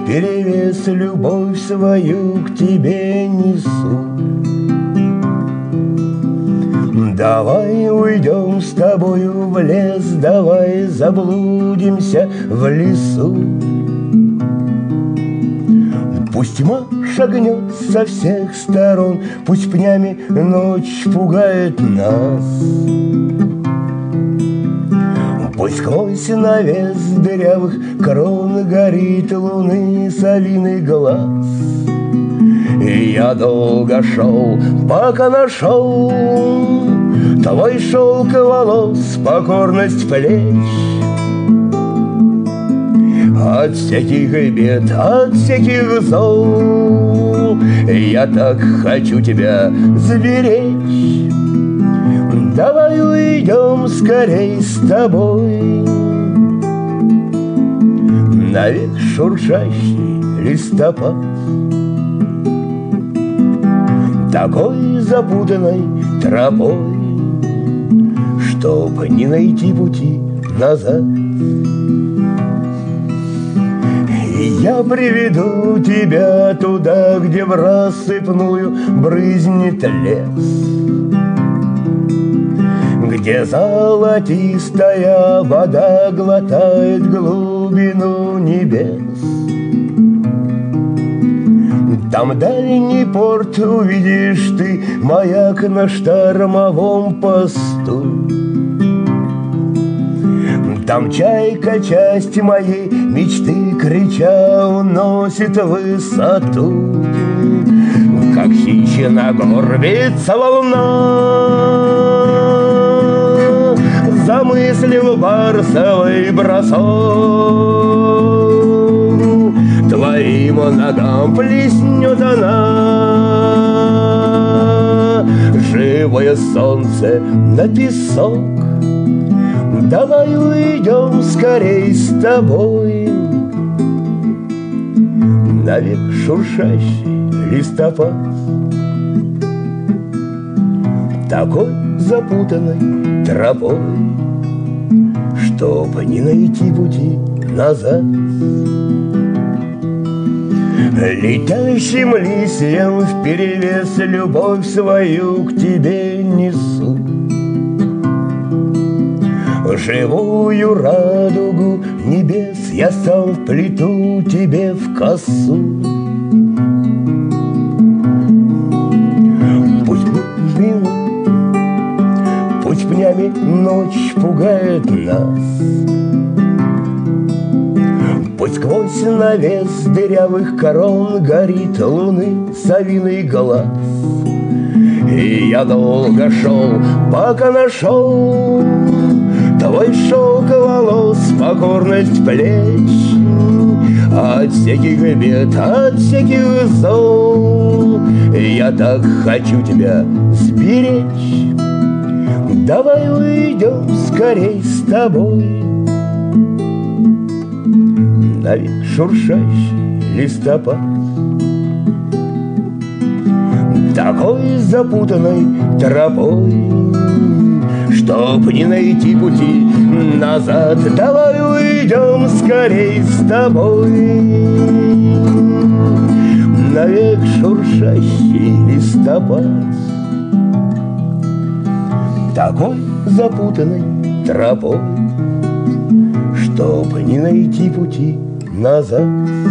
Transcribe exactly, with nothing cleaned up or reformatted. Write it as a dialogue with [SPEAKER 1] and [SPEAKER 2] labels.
[SPEAKER 1] вперевес любовь свою к тебе несу. Давай уйдем с тобою в лес, давай заблудимся в лесу. Пусть тьма шагнет со всех сторон, пусть пнями ночь пугает нас. Пусть сквозь навес дырявых крон горит луны совиный глаз. И я долго шел, пока нашел твой шелк волос, покорность плеч. От всяких бед, от всяких зол я так хочу тебя сберечь. Давай уйдем скорей с тобой навек шуршащий листопад, такой запутанной тропой, чтоб не найти пути назад. И я приведу тебя туда, где в рассыпную брызнет лес, где золотистая вода глотает глубину небес. Там дальний порт увидишь ты, маяк на штормовом посту. Там чайка часть моей мечты, крича, уносит в высоту. Как хищина горбится волна, замыслив барсовый бросок, твоим ногам плеснет она живое солнце на песок. Давай уйдем скорей с тобой навек шуршащий листопад, такой запутанной тропой, чтоб не найти пути назад. Летающим листьям вперевес любовь свою к тебе несу. Живую радугу небес я сам вплету тебе в косу. Пусть дым, пусть пнями ночь пугает нас, пусть сквозь навес дырявых корон горит луны совиный глаз. И я долго шел, пока нашел твой шелк волос, покорность плеч. От всяких бед, от всяких зол я так хочу тебя сберечь. Давай уйдем скорей с тобой навек шуршащий листопад, такой запутанной тропой, чтоб не найти пути назад. Давай уйдем скорей с тобой навек шуршащий листопад, такой запутанной тропой, чтоб не найти пути назад.